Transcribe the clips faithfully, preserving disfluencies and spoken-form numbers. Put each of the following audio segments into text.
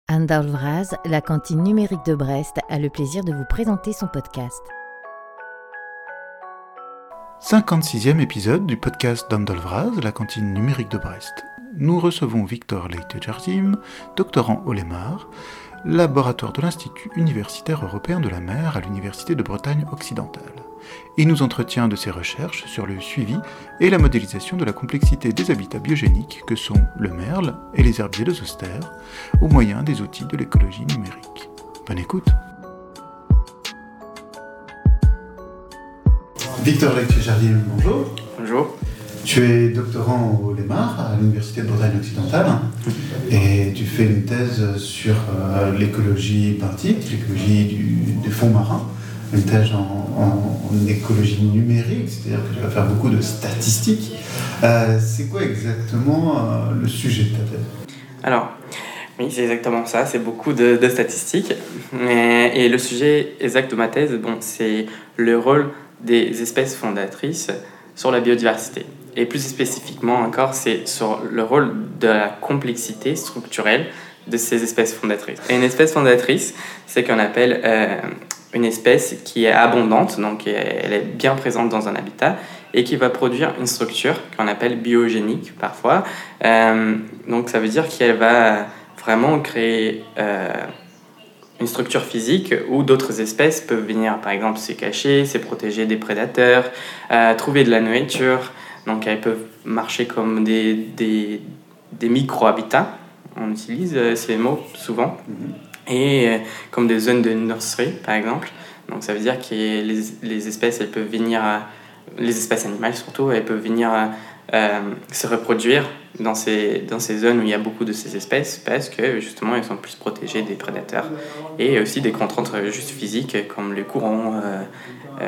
Anne-Dorle Vraz, la cantine numérique de Brest, a le plaisir de vous présenter son podcast. cinquante-sixième épisode du podcast d'Anne-Dorle Vraz, la cantine numérique de Brest. Nous recevons Victor Leite-Jardim, doctorant au Lemar, laboratoire de l'Institut universitaire européen de la mer à l'Université de Bretagne occidentale. Il nous entretient de ses recherches sur le suivi et la modélisation de la complexité des habitats biogéniques que sont le merle et les herbiers de zoster, au moyen des outils de l'écologie numérique. Bonne écoute. Victor Leite-Jardim, bonjour. Bonjour. Tu es doctorant au Lemar à l'Université de Bretagne occidentale et tu fais une thèse sur euh, l'écologie benthique, l'écologie du, des fonds marins, une thèse en, en, en écologie numérique, c'est-à-dire que tu vas faire beaucoup de statistiques. Euh, c'est quoi exactement euh, le sujet de ta thèse ? Alors, oui, c'est exactement ça, c'est beaucoup de, de statistiques. Et, et le sujet exact de ma thèse, bon, c'est le rôle des espèces fondatrices sur la biodiversité. Et plus spécifiquement encore, c'est sur le rôle de la complexité structurelle de ces espèces fondatrices. Et une espèce fondatrice, c'est qu'on appelle euh, une espèce qui est abondante, donc elle est bien présente dans un habitat, et qui va produire une structure qu'on appelle biogénique parfois. Euh, donc ça veut dire qu'elle va vraiment créer euh, une structure physique où d'autres espèces peuvent venir, par exemple, se cacher, se protéger des prédateurs, euh, trouver de la nourriture. Donc elles peuvent marcher comme des, des, des micro-habitats, on utilise euh, ces mots souvent, mm-hmm. et euh, comme des zones de nurserie par exemple. Donc ça veut dire que les, les espèces, elles peuvent venir, euh, les espèces animales surtout, elles peuvent venir euh, se reproduire dans ces, dans ces zones où il y a beaucoup de ces espèces parce que justement elles sont plus protégées des prédateurs et aussi des contraintes juste physiques comme les courants, euh, euh,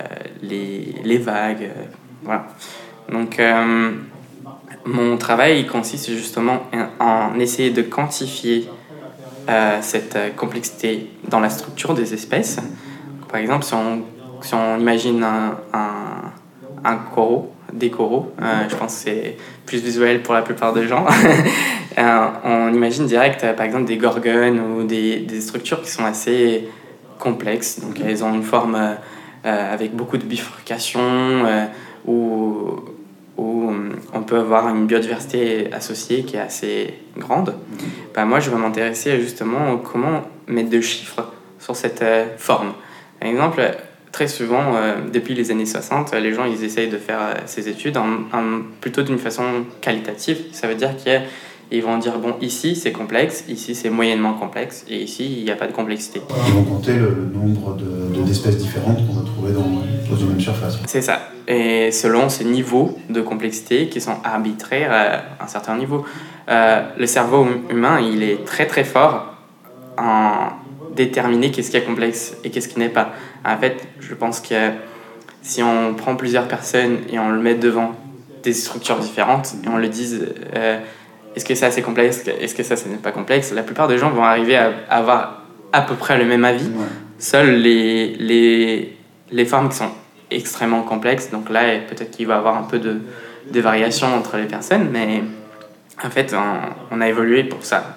les, les vagues, euh, voilà. Donc, euh, mon travail il consiste justement en essayer de quantifier euh, cette complexité dans la structure des espèces. Par exemple, si on, si on imagine un, un, un coraux, des coraux, euh, je pense que c'est plus visuel pour la plupart des gens, euh, on imagine direct, par exemple, des gorgones ou des, des structures qui sont assez complexes. Donc, elles ont une forme euh, avec beaucoup de bifurcations, euh, où, où on peut avoir une biodiversité associée qui est assez grande. Ben moi, je vais m'intéresser justement à comment mettre de chiffres sur cette euh, forme. Par exemple, très souvent, euh, depuis les années soixante, les gens ils essayent de faire euh, ces études en, en, plutôt d'une façon qualitative. Ça veut dire qu'ils vont dire, bon, ici c'est complexe, ici c'est moyennement complexe, et ici il n'y a pas de complexité. Ils vont compter le, le nombre de, de, d'espèces différentes qu'on va trouver dans, dans une même surface. C'est ça. Et selon ces niveaux de complexité qui sont arbitraires à un certain niveau. Euh, le cerveau humain, il est très très fort en déterminer qu'est-ce qui est complexe et qu'est-ce qui n'est pas. En fait, je pense que si on prend plusieurs personnes et on le met devant des structures différentes et on le dise euh, est-ce que ça c'est complexe, est-ce que ça ce n'est pas complexe, la plupart des gens vont arriver à avoir à peu près le même avis. Ouais. Seuls les, les, les formes qui sont extrêmement complexes, donc là peut-être qu'il va y avoir un peu de, de variation entre les personnes, mais en fait on, on a évolué pour ça.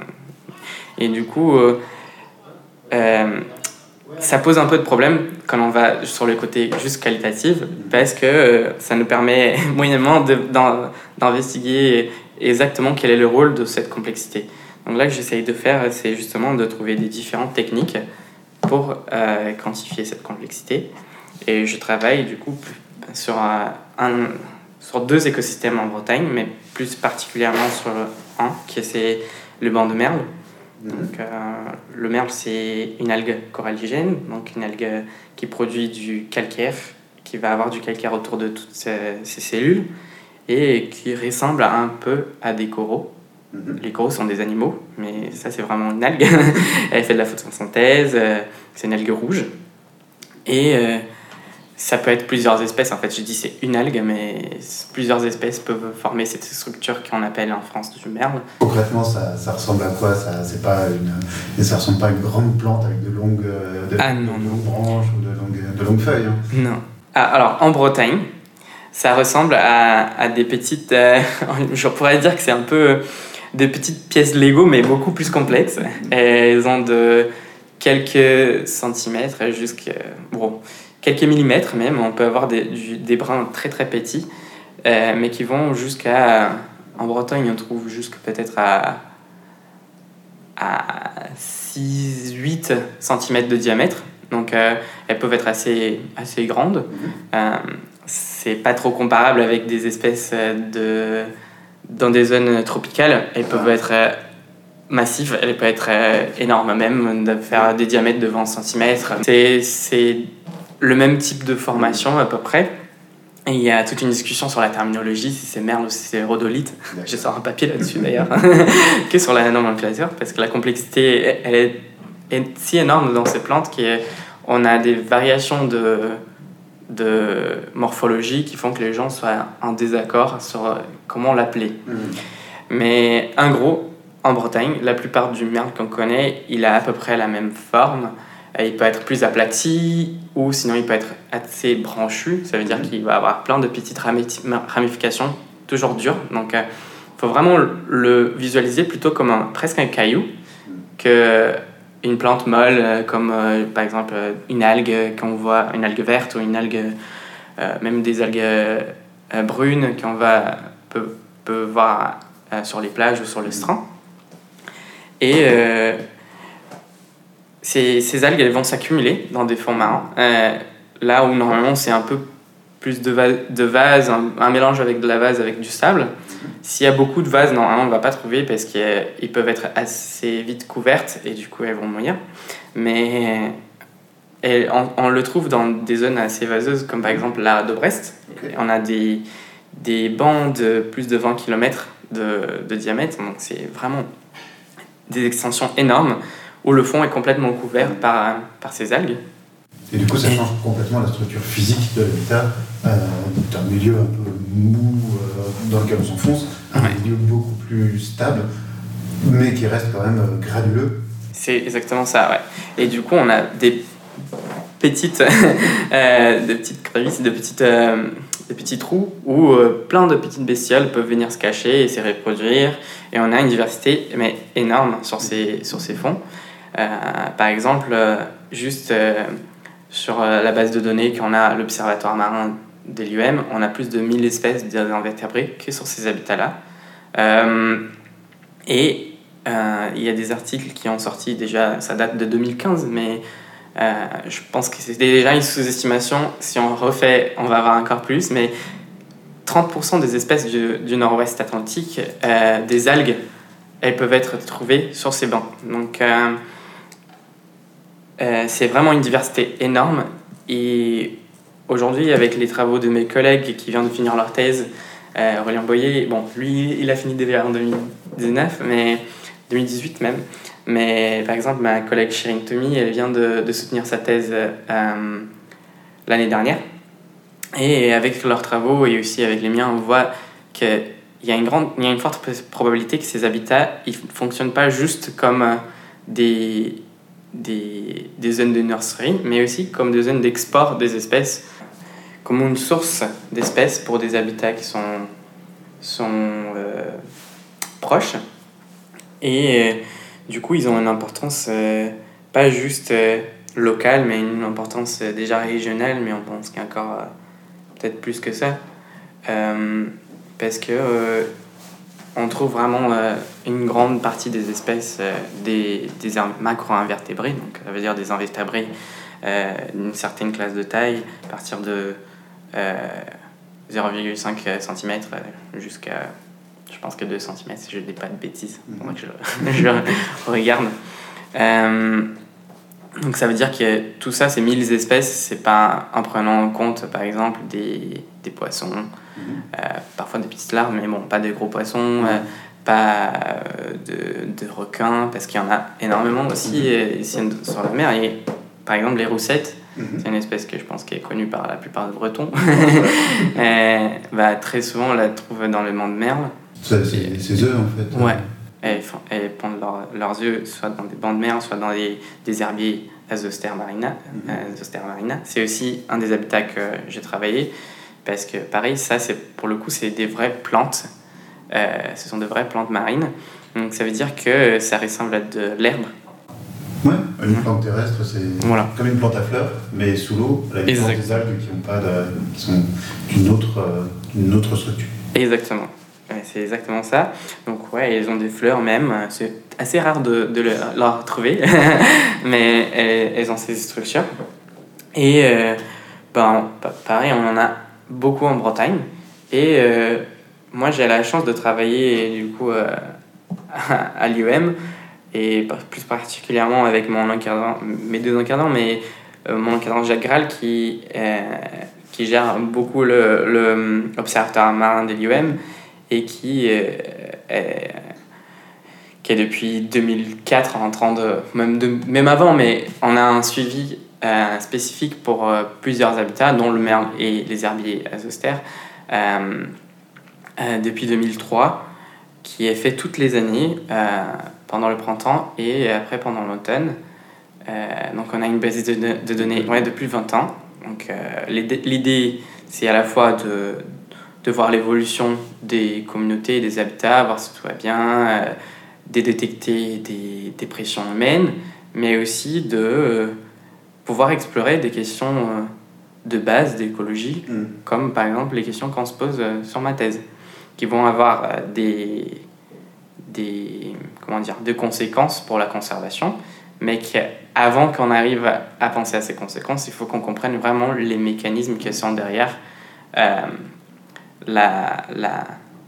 Et du coup euh, euh, ça pose un peu de problème quand on va sur le côté juste qualitatif, parce que euh, ça nous permet moyennement de, d'en, d'investiguer exactement quel est le rôle de cette complexité. Donc là, ce que j'essaye de faire, c'est justement de trouver des différentes techniques pour euh, quantifier cette complexité. Et je travaille du coup sur, un, un, sur deux écosystèmes en Bretagne, mais plus particulièrement sur un, qui est le banc de merle. Donc, euh, le merle, c'est une algue coralligène, donc une algue qui produit du calcaire, qui va avoir du calcaire autour de toutes ces, ces cellules et qui ressemble un peu à des coraux. Mm-hmm. Les coraux sont des animaux, mais ça, c'est vraiment une algue. Elle fait de la photosynthèse, euh, c'est une algue rouge. Et euh, ça peut être plusieurs espèces. En fait, je dis c'est une algue, mais plusieurs espèces peuvent former cette structure qu'on appelle en France du merle. Concrètement, ça, ça ressemble à quoi ? Ça, c'est pas une, ça ressemble pas à une grande plante avec de longues, de, ah, non, de longues branches ou de longues, de longues feuilles. Hein. Non. Ah, alors, en Bretagne, ça ressemble à, à des petites... Euh, je pourrais dire que c'est un peu des petites pièces Lego, mais beaucoup plus complexes. Elles ont de quelques centimètres jusqu'à bon, quelques millimètres même. On peut avoir des, des brins très très petits, euh, mais qui vont jusqu'à... En Bretagne, on trouve jusqu'à peut-être à, à six à huit centimètres de diamètre. Donc, euh, elles peuvent être assez, assez grandes. Euh, c'est pas trop comparable avec des espèces de, dans des zones tropicales. Elles peuvent être euh, massives, elles peuvent être euh, énormes même, de faire des diamètres de vingt centimètres. C'est, c'est le même type de formation à peu près. Et il y a toute une discussion sur la terminologie, si c'est merle ou si c'est rhodolite. J'ai sorti un papier là-dessus d'ailleurs, que sur la nomenclature, parce que la complexité, elle est, est si énorme dans ces plantes qu'on a des variations de, de morphologie qui font que les gens soient en désaccord sur comment l'appeler. Mmh. Mais en gros, en Bretagne, la plupart du merle qu'on connaît, il a à peu près la même forme. Il peut être plus aplati ou sinon il peut être assez branchu. Ça veut dire qu'il va avoir plein de petites ramifications, toujours dures. Donc, il euh, faut vraiment le visualiser plutôt comme un, presque un caillou qu'une plante molle, euh, comme euh, par exemple une algue qu'on voit, une algue verte ou une algue, euh, même des algues euh, brunes qu'on va, peut, peut voir euh, sur les plages ou sur le strand. Et... Euh, Ces, ces algues elles vont s'accumuler dans des fonds marins, euh, là où normalement c'est un peu plus de, va- de vase, un, un mélange avec de la vase avec du sable. S'il y a beaucoup de vases, normalement on ne va pas trouver parce qu'ils peuvent être assez vite couvertes et du coup elles vont mourir. Mais et on, on le trouve dans des zones assez vaseuses comme par exemple la de Brest. Okay. On a des, des bancs de plus de vingt kilomètres de, de diamètre, donc c'est vraiment des extensions énormes, où le fond est complètement couvert par, par ces algues. Et du coup, ça change complètement la structure physique de l'habitat, euh, d'un milieu un peu mou euh, dans lequel on s'enfonce, à ouais. un milieu beaucoup plus stable, mais qui reste quand même euh, granuleux. C'est exactement ça, ouais. Et du coup, on a des petites, euh, des petites crevisses, des, petites, euh, des petits trous où euh, plein de petites bestioles peuvent venir se cacher et se reproduire. Et on a une diversité mais énorme sur ces, sur ces fonds. Euh, par exemple, euh, juste euh, sur euh, la base de données qu'on a à l'Observatoire marin de l'U M, on a plus de mille espèces d'invertébrés que sur ces habitats-là. Euh, et euh, il y a des articles qui ont sorti déjà, ça date de deux mille quinze, mais euh, je pense que c'est déjà une sous-estimation. Si on refait, on va avoir encore plus, mais trente pour cent des espèces du, du nord-ouest atlantique, euh, des algues, elles peuvent être trouvées sur ces bancs. Donc, euh, Euh, c'est vraiment une diversité énorme et aujourd'hui avec les travaux de mes collègues qui viennent de finir leur thèse, euh, Aurélien Boyer, bon lui il a fini D V A en deux mille dix-neuf, mais deux mille dix-huit même, mais par exemple ma collègue Shirin Tomi, elle vient de, de soutenir sa thèse euh, l'année dernière et avec leurs travaux et aussi avec les miens on voit qu'il y a une grande, il y a une forte probabilité que ces habitats ils fonctionnent pas juste comme euh, des Des, des zones de nurserie, mais aussi comme des zones d'export des espèces, comme une source d'espèces pour des habitats qui sont, sont euh, proches. Et euh, du coup, ils ont une importance euh, pas juste euh, locale, mais une importance euh, déjà régionale, mais on pense qu'il y a encore euh, peut-être plus que ça. Euh, parce que euh, on trouve vraiment euh, une grande partie des espèces euh, des, des macro-invertébrés, donc ça veut dire des invertébrés euh, d'une certaine classe de taille, à partir de euh, zéro virgule cinq centimètres jusqu'à, je pense que deux centimètres, si je ne dis pas de bêtises, pour moi que je, je regarde. Euh, donc ça veut dire que tout ça, ces mille espèces, c'est pas en prenant en compte, par exemple, des, des poissons, mmh. euh, parfois des petites larves, mais bon, pas de gros poissons, mmh. euh, pas euh, de, de requins, parce qu'il y en a énormément aussi mmh. ici sur la mer. Et, par exemple, les roussettes, mmh. c'est une espèce que je pense qui est connue par la plupart des Bretons. euh, bah, très souvent, on la trouve dans le banc de merle. Ça, c'est ses œufs, en fait. Ouais. Elles, font, elles pondent leur, leurs œufs soit dans des bancs de merle, soit dans des, des herbiers à Zoster marina. Mm-hmm. Euh, Zoster marina. C'est aussi un des habitats que j'ai travaillé, parce que pareil, ça, c'est, pour le coup, c'est des vraies plantes. Euh, ce sont de vraies plantes marines. Donc ça veut dire que ça ressemble à de l'herbe. Ouais, une plante terrestre, c'est voilà. Comme une plante à fleurs, mais sous l'eau, à la différence des algues qui, ont pas de, qui sont d'une autre, euh, une autre structure. Exactement. Ouais, c'est exactement ça. Donc ouais, elles ont des fleurs même. C'est assez rare de, de le, leur retrouver, mais elles, elles ont ces structures. Et euh, ben, pareil, on en a beaucoup en Bretagne. Et euh, moi, j'ai la chance de travailler du coup euh, à l'I E M, et plus particulièrement avec mon encadrant, mes deux encadrants, mais euh, mon encadrant Jacques Graal qui, euh, qui gère beaucoup le, le l'observatoire marin de l'I E M et qui, euh, est, qui est depuis deux mille quatre en train de même, de, même avant, mais on a un suivi euh, spécifique pour euh, plusieurs habitats, dont le merle et les herbiers azostères, euh, euh, depuis deux mille trois, qui est fait toutes les années euh, pendant le printemps et après pendant l'automne. Euh, donc on a une base de, de données ouais, de plus de vingt ans. Donc, euh, l'idée, l'idée, c'est à la fois de, de voir l'évolution des communautés et des habitats, voir si tout va bien, euh, de détecter des, des pressions humaines, mais aussi de euh, pouvoir explorer des questions euh, de base d'écologie, mmh. comme par exemple les questions qu'on se pose euh, sur ma thèse, qui vont avoir euh, des, des, comment dire, des conséquences pour la conservation, mais qu'avant qu'on arrive à, à penser à ces conséquences, il faut qu'on comprenne vraiment les mécanismes qui sont derrière euh, la, la,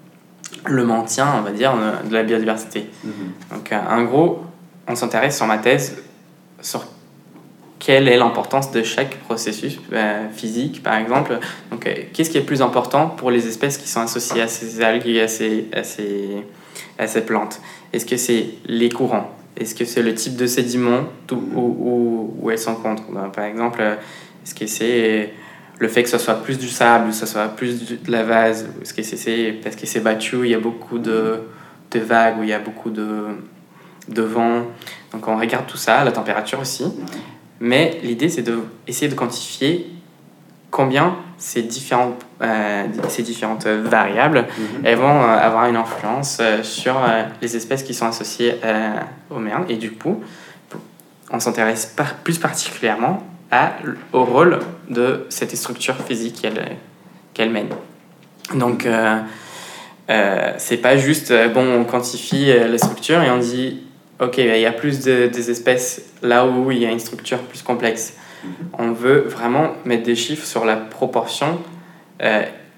le maintien, on va dire, de la biodiversité. Mmh. Donc, en gros, on s'intéresse sur ma thèse sur quelle est l'importance de chaque processus euh, physique, par exemple. Donc, euh, qu'est-ce qui est le plus important pour les espèces qui sont associées à ces algues et à ces, à ces, à ces plantes? Est-ce que c'est les courants? Est-ce que c'est le type de sédiment où, où, où elles s'encontrent? Par exemple, est-ce que c'est le fait que ce soit plus du sable, ou que ce soit plus de la vase? Est-ce que c'est parce que c'est battu, il y a beaucoup de, de vagues, où il y a beaucoup de, de vent? Donc on regarde tout ça, la température aussi. Mais l'idée, c'est d'essayer de, de quantifier combien ces différentes, euh, ces différentes variables mmh. elles vont euh, avoir une influence euh, sur euh, les espèces qui sont associées euh, au merle. Et du coup, on s'intéresse par, plus particulièrement à, au rôle de cette structure physique qu'elle, qu'elle mène. Donc, euh, euh, c'est pas juste, euh, bon, on quantifie euh, la structure et on dit, ok, il y a plus de, des espèces là où il y a une structure plus complexe. On veut vraiment mettre des chiffres sur la proportion euh,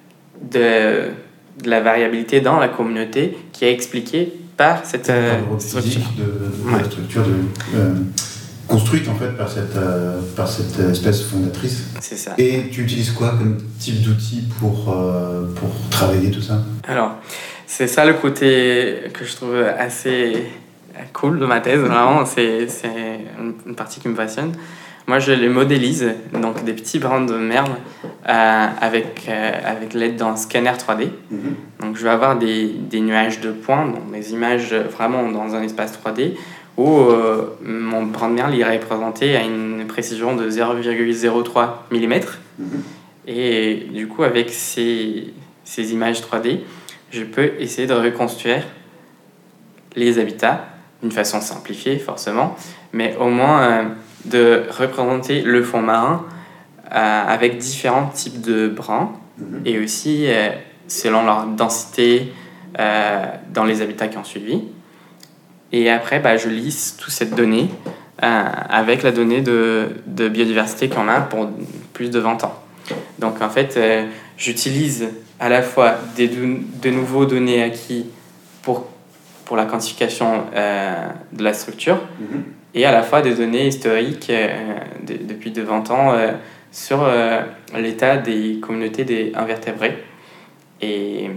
de, de la variabilité dans la communauté qui est expliquée par cette euh, structure. De, de, de ouais. La structure de, euh, construite en fait par cette, euh, par cette espèce fondatrice. C'est ça. Et tu utilises quoi comme type d'outil pour, euh, pour travailler tout ça? Alors, c'est ça le côté que je trouve assez cool de ma thèse. Vraiment, c'est, c'est une partie qui me passionne. Moi, je les modélise, donc des petits brins de merle, euh, avec, euh, avec l'aide d'un scanner trois D. Mm-hmm. Donc, je vais avoir des, des nuages de points, donc des images vraiment dans un espace trois D, où euh, mon brin de merle il est représenté à une précision de zéro virgule zéro trois millimètres. Mm-hmm. Et du coup, avec ces, ces images trois D, je peux essayer de reconstruire les habitats d'une façon simplifiée, forcément, mais au moins... Euh, de représenter le fond marin euh, avec différents types de brins mmh. et aussi euh, selon leur densité euh, dans les habitats qui ont suivi. Et après, bah, je lisse toute cette donnée euh, avec la donnée de, de biodiversité qu'on a pour plus de vingt ans. Donc en fait, euh, j'utilise à la fois des do- de nouveaux données acquis pour, pour la quantification euh, de la structure, mmh. et à la fois des données historiques euh, de, depuis de vingt ans euh, sur euh, l'état des communautés des invertébrés. Et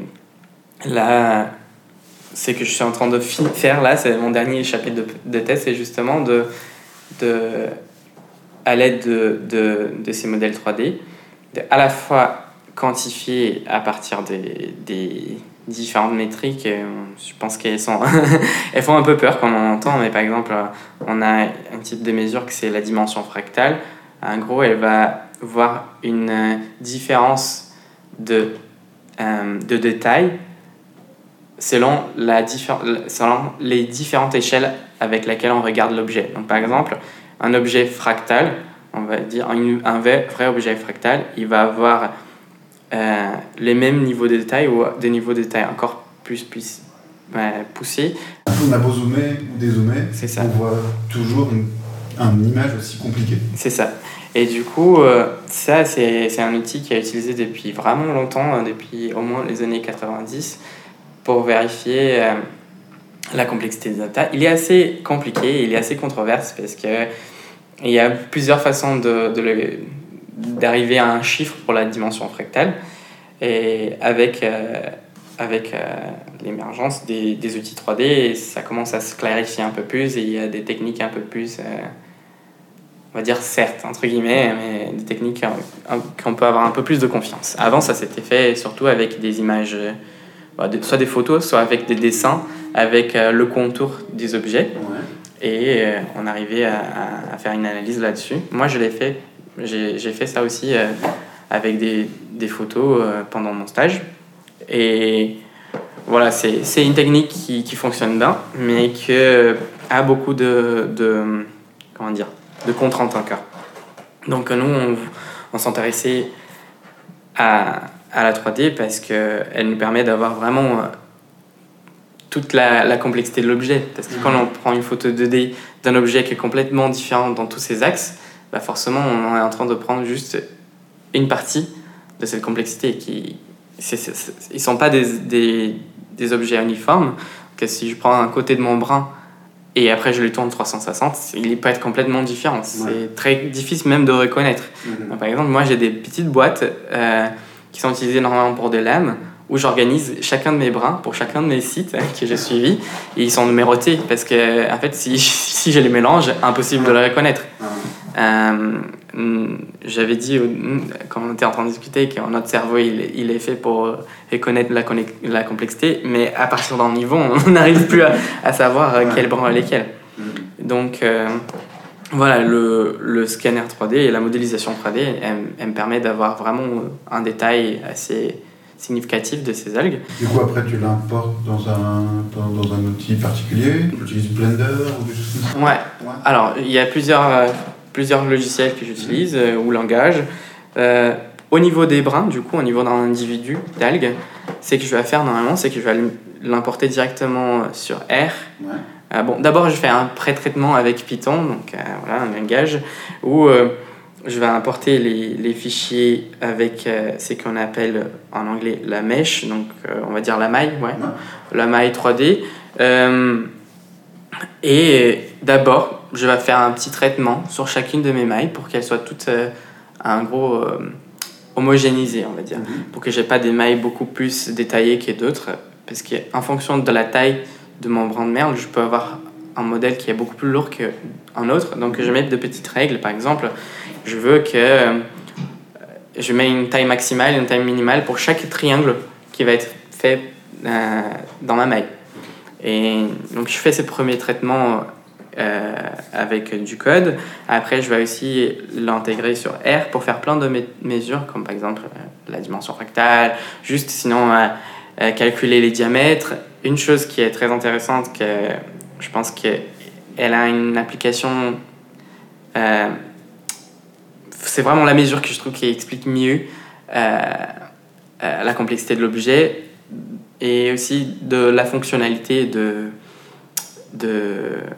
là, ce que je suis en train de faire là, c'est mon dernier chapitre de, de thèse, c'est justement de, de, à l'aide de, de, de ces modèles trois D, de à la fois quantifier à partir des, des différentes métriques. Je pense qu'elles sont elles font un peu peur quand on entend, mais par exemple, on a un type de mesure que c'est la dimension fractale. En gros, elle va voir une différence de, euh, de détail selon, la diffé- selon les différentes échelles avec lesquelles on regarde l'objet. Donc, par exemple, un objet fractal, on va dire un, un vrai, vrai objet fractal, il va avoir euh, les mêmes niveaux de détail ou des niveaux de détail encore plus, plus euh, poussés. On a beau zoomer ou dézoomer, C'est ça. on voit toujours une, une image aussi compliquée. C'est ça. Et du coup, euh, ça, c'est, c'est un outil qui est utilisé depuis vraiment longtemps, hein, depuis au moins les années quatre-vingt-dix, pour vérifier euh, la complexité des data. Il est assez compliqué, il est assez controversé parce qu'il y a plusieurs façons de, de le, d'arriver à un chiffre pour la dimension fractale. Et avec, euh, avec euh, l'émergence des, des outils trois D, ça commence à se clarifier un peu plus et il y a des techniques un peu plus... Euh, on va dire certes, entre guillemets, mais des techniques qu'on peut avoir un peu plus de confiance. Avant, ça s'était fait surtout avec des images, soit des photos, soit avec des dessins, avec le contour des objets. Ouais. Et on arrivait à, à faire une analyse là-dessus. Moi, je l'ai fait, j'ai, j'ai fait ça aussi avec des, des photos pendant mon stage. Et voilà, c'est, c'est une technique qui, qui fonctionne bien, mais qui a beaucoup de, de comment dire, de contraintes encore. Donc nous, on, on s'intéressait à, à la trois D parce qu'elle nous permet d'avoir vraiment toute la, la complexité de l'objet. Parce que quand on prend une photo deux D d'un objet qui est complètement différent dans tous ses axes, bah forcément, on est en train de prendre juste une partie de cette complexité. Qui, c'est, c'est, c'est, ils ne sont pas des, des, des objets uniformes. Que si je prends un côté de mon brin et après je le tourne trois cent soixante, il peut être complètement différent. C'est ouais. très difficile même de reconnaître. Mm-hmm. Donc, par exemple, moi j'ai des petites boîtes euh, qui sont utilisées normalement pour des lames, où j'organise chacun de mes brins pour chacun de mes sites que j'ai suivis, et ils sont numérotés parce que en fait si, si je les mélange, impossible de les reconnaître. Euh, j'avais dit quand on était en train de discuter que notre cerveau il, il est fait pour reconnaître la, la complexité, mais à partir d'un niveau on n'arrive plus à, à savoir ouais. quel brin est lequel. Donc euh, voilà, le, le scanner trois D et la modélisation trois D elle, elle me permet d'avoir vraiment un détail assez significatif de ces algues. Du coup, après, tu l'importes dans un, dans, dans un outil particulier? Tu utilises Blender ou des choses comme ça? Ouais. ouais. Alors, il y a plusieurs, euh, plusieurs logiciels que j'utilise mmh. euh, ou langages. Euh, au niveau des brins, du coup, au niveau d'un individu d'algues, c'est que je vais faire normalement, c'est que je vais l'importer directement sur R. Ouais. Euh, bon, d'abord, je fais un pré-traitement avec Python, donc euh, voilà, un langage où euh, je vais importer les, les fichiers avec euh, ce qu'on appelle en anglais la mesh, donc euh, on va dire la maille, ouais, ouais. la maille trois D. Euh, et d'abord, je vais faire un petit traitement sur chacune de mes mailles pour qu'elles soient toutes euh, un gros euh, homogénéisées, on va dire, mm-hmm. pour que j'ai pas des mailles beaucoup plus détaillées que d'autres, parce qu'en fonction de la taille de mon brin de merle, je peux avoir un modèle qui est beaucoup plus lourd qu'un autre. Donc, je mets de petites règles. Par exemple, je veux que euh, je mets une taille maximale et une taille minimale pour chaque triangle qui va être fait euh, dans ma maille. Et donc, je fais ces premiers traitements euh, avec du code. Après, je vais aussi l'intégrer sur R pour faire plein de mé- mesures, comme par exemple euh, la dimension fractale, juste sinon euh, euh, calculer les diamètres. Une chose qui est très intéressante, que je pense qu'elle a une application... Euh, c'est vraiment la mesure que je trouve qui explique mieux euh, euh, la complexité de l'objet et aussi de la fonctionnalité de... de,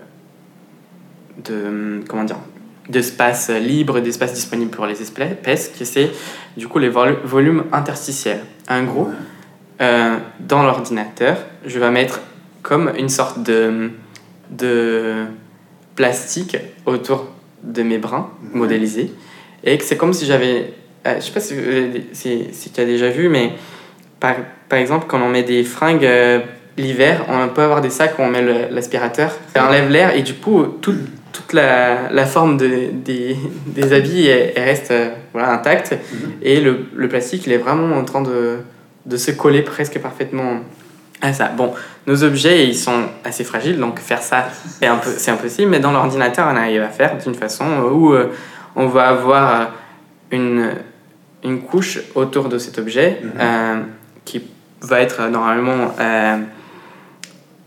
de comment dire, d'espace libre, d'espace disponible pour les espèces, que c'est du coup les vol- volumes interstitiels. En gros, euh, dans l'ordinateur, je vais mettre comme une sorte de, de plastique autour de mes brins modélisés, et que c'est comme si j'avais... Euh, je ne sais pas si, si, si tu as déjà vu, mais par, par exemple, quand on met des fringues euh, l'hiver, on peut avoir des sacs où on met le, l'aspirateur, ça enlève l'air, et du coup, tout, toute la, la forme de, des, des habits elle, elle reste euh, voilà, intacte, mm-hmm. et le, le plastique, il est vraiment en train de, de se coller presque parfaitement à ça. Bon, nos objets, ils sont assez fragiles, donc faire ça, c'est, un peu, c'est impossible, mais dans l'ordinateur, on arrive à faire d'une façon où euh, on va avoir une, une couche autour de cet objet, mm-hmm. euh, qui va être normalement euh,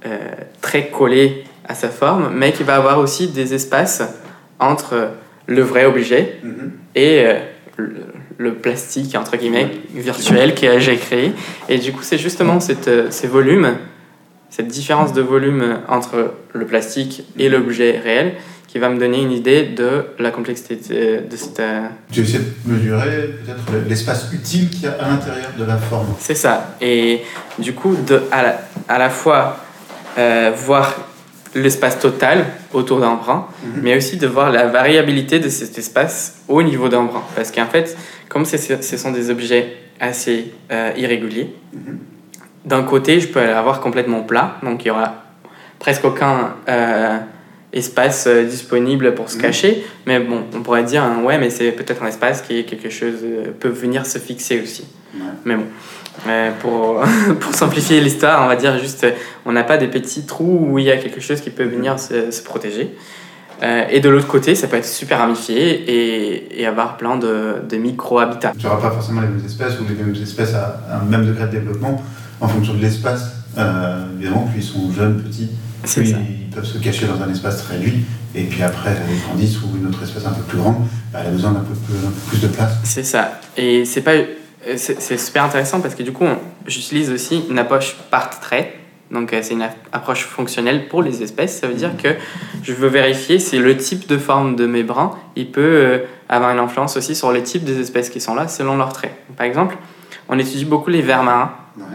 euh, très collé à sa forme, mais qui va avoir aussi des espaces entre le vrai objet mm-hmm. et euh, le, le plastique, entre guillemets, mm-hmm. virtuel que j'ai créé. Et du coup, c'est justement cette, euh, ces volumes, cette différence de volume entre le plastique et l'objet réel qui va me donner une idée de la complexité de, de cette... Euh... Tu essaies de mesurer peut-être l'espace utile qu'il y a à l'intérieur de la forme. C'est ça. Et du coup, de, à, la, à la fois euh, voir l'espace total autour d'un brin, mm-hmm. mais aussi de voir la variabilité de cet espace au niveau d'un brin. Parce qu'en fait, comme c'est, ce sont des objets assez euh, irréguliers, mm-hmm. d'un côté, je peux avoir complètement plat, donc il y aura presque aucun... Euh, espace euh, disponible pour se cacher, mmh. mais bon, on pourrait dire hein, ouais, mais c'est peut-être un espace qui est quelque chose euh, peut venir se fixer aussi. Ouais. Mais bon, euh, pour pour simplifier l'histoire, on va dire juste, on n'a pas des petits trous où il y a quelque chose qui peut venir se, se protéger. Euh, et de l'autre côté, ça peut être super ramifié et, et avoir plein de, de micro-habitats. Tu n'auras pas forcément les mêmes espèces ou les mêmes espèces à, à un même degré de développement en fonction de l'espace. Euh, évidemment, plus ils sont jeunes, petits, plus ils peuvent se cacher dans un espace très réduit. Et puis après, ils grandissent ou une autre espèce un peu plus grande, bah, elle a besoin d'un peu, plus, un peu plus de place. C'est ça. Et c'est, pas, c'est, c'est super intéressant parce que du coup, on, j'utilise aussi une approche par trait. Donc, c'est une approche fonctionnelle pour les espèces. Ça veut dire que je veux vérifier si le type de forme de mes brins, il peut avoir une influence aussi sur le type des espèces qui sont là selon leurs traits. Par exemple, on étudie beaucoup les vers marins. Ouais.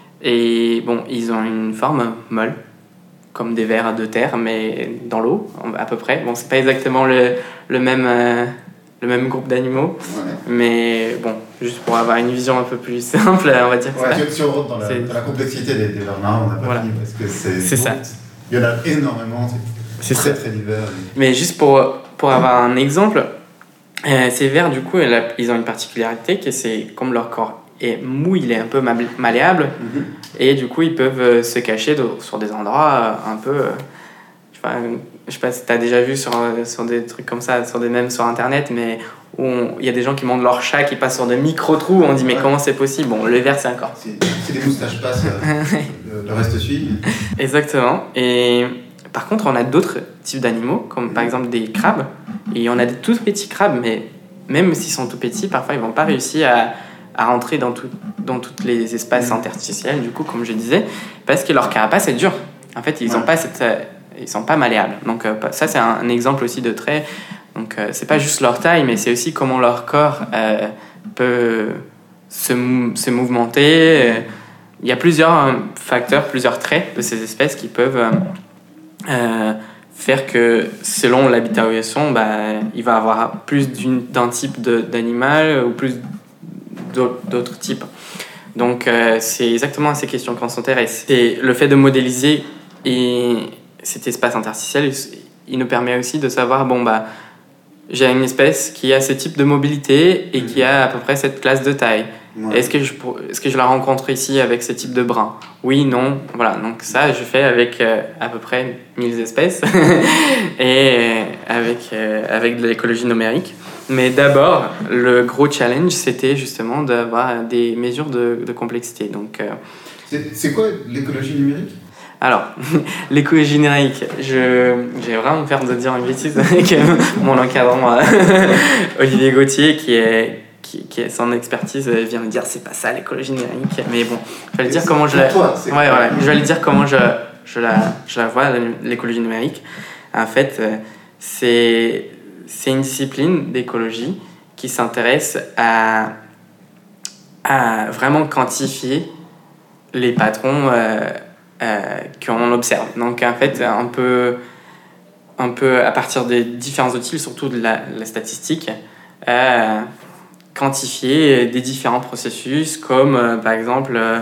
Et bon, ils ont une forme molle, comme des vers de terre, mais dans l'eau, à peu près. Bon, c'est pas exactement le, le, même, euh, le même groupe d'animaux, ouais. mais bon, juste pour avoir une vision un peu plus simple, on va dire que ouais, ça. Si on rentre dans la, dans la complexité des, des vers marins, on n'a pas voilà. fini, parce que c'est... C'est ça. Il y en a énormément, c'est, c'est très, ça. très divers. Mais juste pour, pour avoir un exemple, euh, ces vers, du coup, ils ont une particularité, que c'est comme leur corps est mou, il est un peu malléable, mm-hmm. et du coup ils peuvent euh, se cacher de, sur des endroits euh, un peu euh, je sais pas, je sais pas si t'as déjà vu sur, sur des trucs comme ça, sur des mèmes sur internet, mais où il y a des gens qui montrent leur chat qui passe sur de micro trous, on dit mais ouais. comment c'est possible? Bon, le verre c'est encore c'est, c'est des moustaches passent euh, le, le reste suit. Exactement. Et par contre on a d'autres types d'animaux comme mm-hmm. par exemple des crabes, et on a des tout petits crabes, mais même s'ils sont tout petits, parfois ils vont pas réussir à à rentrer dans, tout, dans tous les espaces interstitiels, du coup, comme je disais, parce que leur carapace est dure. En fait, ils ne ouais. euh, sont pas malléables. Donc, euh, ça, c'est un, un exemple aussi de trait. Donc, euh, c'est pas juste leur taille, mais c'est aussi comment leur corps euh, peut se, mou- se mouvementer. Il y a plusieurs facteurs, plusieurs traits de ces espèces qui peuvent euh, euh, faire que, selon l'habitat où ils sont, bah, il va y avoir plus d'une, d'un type de, d'animal ou plus d'autres types. Donc, euh, c'est exactement à ces questions qu'on s'intéresse. Et le fait de modéliser et cet espace interstitiel, il nous permet aussi de savoir, bon, bah, j'ai une espèce qui a ce type de mobilité et qui a à peu près cette classe de taille. Ouais. Est-ce que je, est-ce que je la rencontre ici avec ce type de brin? Oui, non. Voilà, donc ça, je fais avec euh, à peu près mille espèces et avec, euh, avec de l'écologie numérique. Mais d'abord, le gros challenge, c'était justement d'avoir des mesures de, de complexité. Donc, euh... c'est, c'est quoi l'écologie numérique? Alors, l'écologie numérique, je, j'ai vraiment peur de dire une bêtise avec mon encadrant Olivier Gauthier, qui est, qui, qui est son expertise, vient me dire c'est pas ça l'écologie numérique. Mais bon, je vais le dire comment je la... Toi, ouais, ouais, je vais le dire comment je, je, la, je la vois, l'écologie numérique. En fait, c'est... C'est une discipline d'écologie qui s'intéresse à, à vraiment quantifier les patrons euh, euh, qu'on observe. Donc, en fait, un peu, un peu à partir des différents outils, surtout de la, la statistique, euh, quantifier des différents processus, comme euh, par exemple euh,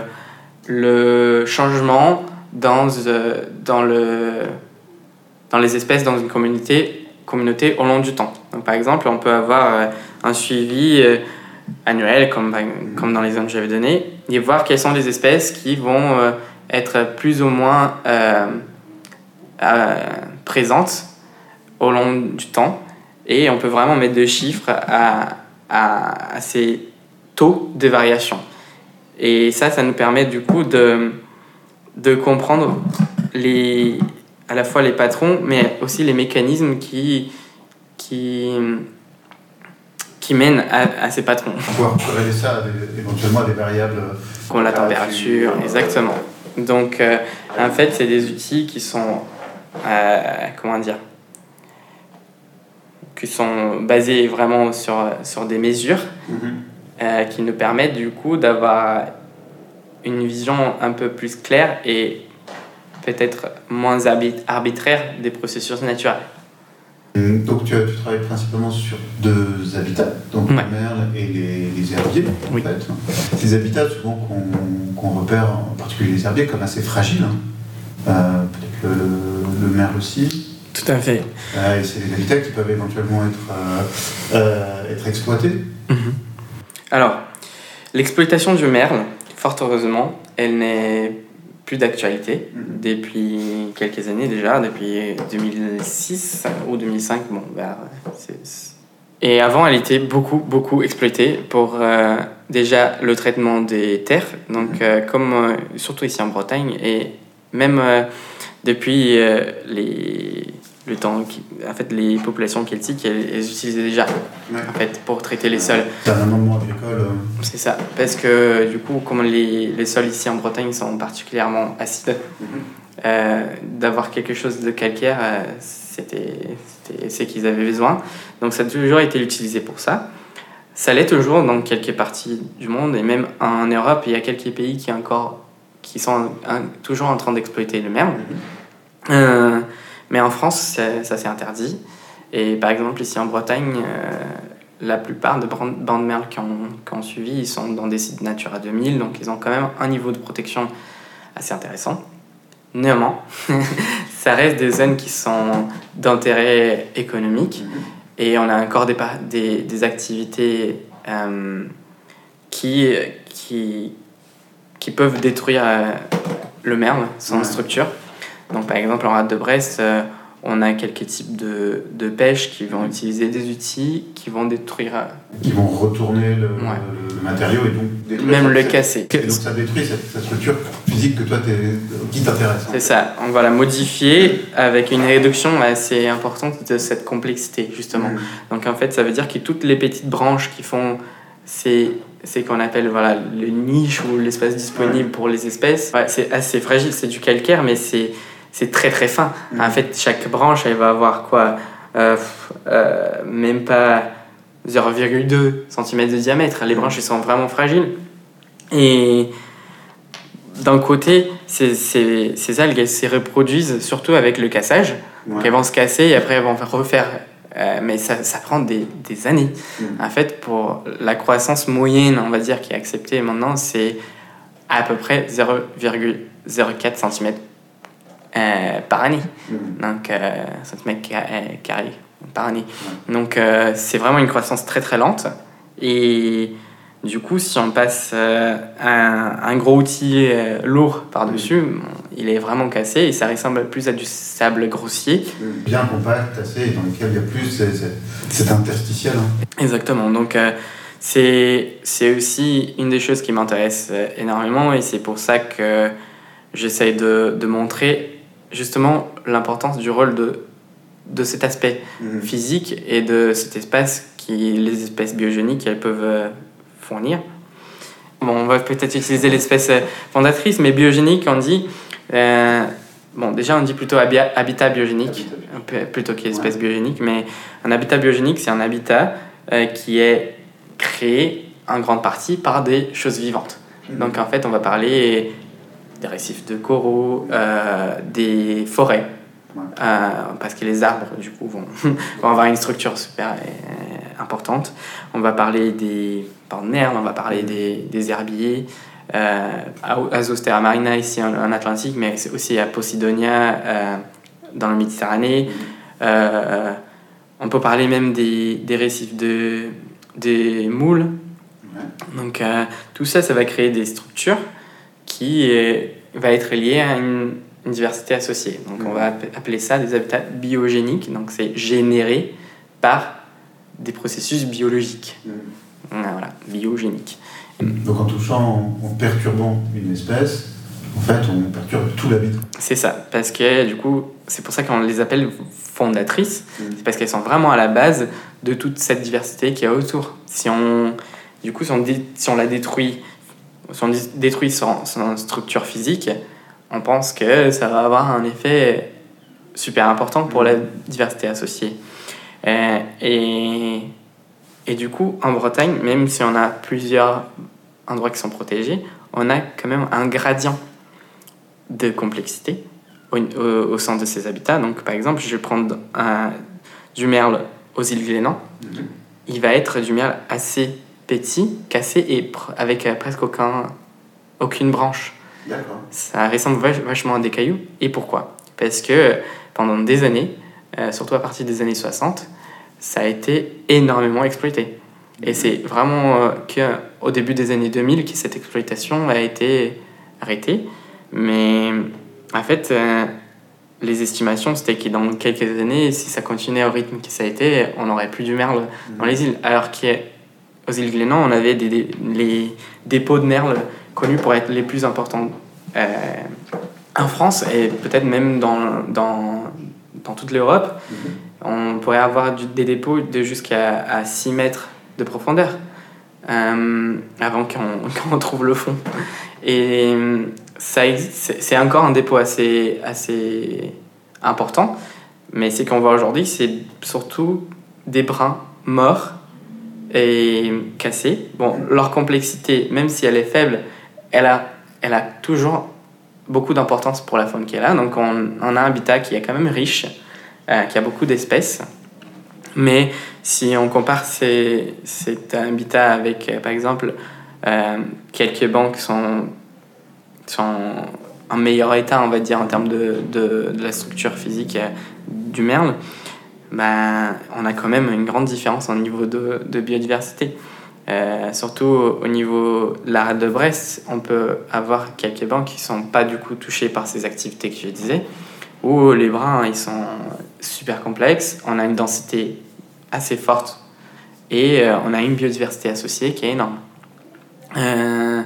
le changement dans, euh, dans, le, dans les espèces dans une communauté communauté au long du temps. Donc, par exemple, on peut avoir euh, un suivi euh, annuel, comme, comme dans les zones que j'avais données, et voir quelles sont les espèces qui vont euh, être plus ou moins euh, euh, présentes au long du temps. Et on peut vraiment mettre des chiffres à, à, à ces taux de variation. Et ça, ça nous permet du coup de, de comprendre les, à la fois les patrons, mais aussi les mécanismes qui, qui, qui mènent à, à ces patrons. On va corréler ça à des, éventuellement à des variables... Comme la température, exactement. Donc, euh, en fait, c'est des outils qui sont... Euh, comment dire qui sont basés vraiment sur, sur des mesures mmh. euh, qui nous permettent du coup d'avoir une vision un peu plus claire et peut-être moins arbitraire des processus naturels. Donc tu, tu travailles principalement sur deux habitats, donc ouais. le merle et les, les herbiers. Oui. En fait. Ces habitats souvent qu'on, qu'on repère, en particulier les herbiers, comme assez fragiles. Hein. Euh, peut-être le, le merle aussi. Tout à fait. Euh, et c'est des habitats qui peuvent éventuellement être, euh, euh, être exploités. Mmh. Alors, l'exploitation du merle, fort heureusement, elle n'est plus d'actualité mmh. depuis quelques années déjà, depuis deux mille six ou deux mille cinq. Bon, bah, c'est, c'est... Et avant, elle était beaucoup, beaucoup exploitée pour euh, déjà le traitement des terres, donc euh, comme euh, surtout ici en Bretagne, et même euh, depuis euh, les... le temps qui, en fait, les populations celtiques, elles, elles utilisaient déjà ouais. en fait, pour traiter les sols. C'est un amendement agricole. Euh... C'est ça, parce que du coup, comme les, les sols ici en Bretagne sont particulièrement acides, mm-hmm. euh, d'avoir quelque chose de calcaire, euh, c'était, c'était c'est qu'ils avaient besoin. Donc ça a toujours été utilisé pour ça. Ça l'est toujours dans quelques parties du monde, et même en Europe, il y a quelques pays qui, encore, qui sont un, toujours en train d'exploiter le merle. Mm-hmm. Euh, Mais en France, ça, ça s'est interdit. Et par exemple, ici en Bretagne, euh, la plupart des bancs de merle qui ont, qui ont suivi, ils sont dans des sites Natura deux mille, donc ils ont quand même un niveau de protection assez intéressant. Néanmoins, ça reste des zones qui sont d'intérêt économique, et on a encore des, des, des activités euh, qui, qui, qui peuvent détruire euh, le merle, son ouais. structure. Donc, par exemple, en rade de Brest, euh, on a quelques types de, de pêche qui vont utiliser des outils qui vont détruire... Euh... Qui vont retourner le, ouais. le, le matériau et donc détruire... Même le casser. Et donc ça détruit cette, cette structure physique que toi, qui t'intéresse. C'est ça. On va la modifier avec une réduction assez importante de cette complexité, justement. Mmh. Donc, en fait, ça veut dire que toutes les petites branches qui font ces... c'est qu'on appelle voilà, le niche ou l'espace disponible ouais. pour les espèces. Ouais, c'est assez fragile, c'est du calcaire, mais c'est, c'est très très fin. Mmh. En fait, chaque branche, elle va avoir quoi euh, euh, même pas zéro virgule deux centimètres de diamètre. Les branches, elles sont vraiment fragiles. Et d'un côté, ces, ces, ces algues, elles se reproduisent surtout avec le cassage. Ouais. Elles vont se casser et après, elles vont refaire... Euh, mais ça, ça prend des, des années. Mmh. En fait, pour la croissance moyenne, on va dire, qui est acceptée maintenant, c'est à peu près zéro virgule zéro quatre centimètres euh, par année. Mmh. Donc, euh, centimètres carrés par année. Mmh. Donc, euh, c'est vraiment une croissance très très lente. Et du coup, si on passe euh, un, un gros outil euh, lourd par-dessus, mmh. bon, il est vraiment cassé et ça ressemble plus à du sable grossier. Bien compact, assez, dans lequel il y a plus c'est, c'est, cet interstitiel. Hein. Exactement. Donc, euh, c'est, c'est aussi une des choses qui m'intéresse énormément et c'est pour ça que j'essaye de, de montrer justement l'importance du rôle de, de cet aspect mmh. physique et de cet espace qui les espèces biogéniques elles peuvent euh, fournir. Bon, on va peut-être utiliser l'espèce fondatrice, mais biogénique, on dit... Euh, bon, déjà, on dit plutôt habi- habitat biogénique, habitat. plutôt qu'espèce ouais. biogénique, mais un habitat biogénique, c'est un habitat euh, qui est créé en grande partie par des choses vivantes. Mmh. Donc, en fait, on va parler des récifs de coraux, euh, des forêts, ouais. euh, parce que les arbres, du coup, vont, vont avoir une structure super euh, importante. On va parler des merles, on va parler mmh. des, des herbiers, euh, Azostera marina ici en, en Atlantique, mais c'est aussi à Posidonia euh, dans la Méditerranée. Mmh. Euh, on peut parler même des, des récifs de, des moules. Mmh. Donc euh, tout ça, ça va créer des structures qui euh, va être liées à une, une diversité associée. Donc mmh. on va appeler ça des habitats biogéniques. Donc c'est généré par des processus biologiques. Mmh. Voilà, biogéniques. Donc en touchant, en perturbant une espèce, en fait, on perturbe tout l'habitat. C'est ça, parce que du coup, c'est pour ça qu'on les appelle fondatrices, mmh. c'est parce qu'elles sont vraiment à la base de toute cette diversité qu'il y a autour. Si on, du coup, si on, dé, si on la détruit, si on détruit son, son structure physique, on pense que ça va avoir un effet super important pour mmh. la diversité associée. Euh, et, et du coup, en Bretagne, même si on a plusieurs endroits qui sont protégés, on a quand même un gradient de complexité au, au, au sein de ces habitats. Donc, par exemple, je vais prendre un, du merle aux îles Glénan. Mmh. Il va être du merle assez petit, cassé et pr- avec euh, presque aucun, aucune branche. D'accord. Ça ressemble vach- vachement à des cailloux. Et pourquoi ? Parce que pendant des années, euh, surtout à partir des années soixante, ça a été énormément exploité. Et c'est vraiment euh, qu'au début des années deux mille que cette exploitation a été arrêtée. Mais en fait, euh, les estimations, c'était que dans quelques années, si ça continuait au rythme que ça a été, on n'aurait plus du merle mmh. dans les îles. Alors qu'aux îles Glénan, on avait des, des, les dépôts de merle connus pour être les plus importants euh, en France et peut-être même dans, dans, dans toute l'Europe. Mmh. On pourrait avoir du, des dépôts de jusqu'à à six mètres de profondeur euh, avant qu'on, qu'on trouve le fond. Et ça existe, c'est, c'est encore un dépôt assez, assez important, mais ce qu'on voit aujourd'hui, c'est surtout des brins morts et cassés. Bon, leur complexité, même si elle est faible, elle a, elle a toujours beaucoup d'importance pour la faune qui est là. Donc on, on a un habitat qui est quand même riche, euh, qui a beaucoup d'espèces. Mais si on compare ces, cet habitat avec, euh, par exemple, euh, quelques bancs qui sont, sont en meilleur état, on va dire, en termes de, de, de la structure physique euh, du merle, ben, on a quand même une grande différence au niveau de, de biodiversité. Euh, surtout au niveau de la rade de Brest, on peut avoir quelques bancs qui ne sont pas du coup touchés par ces activités que je disais, où les brins ils sont super complexes, on a une densité assez forte et euh, on a une biodiversité associée qui est énorme. Euh,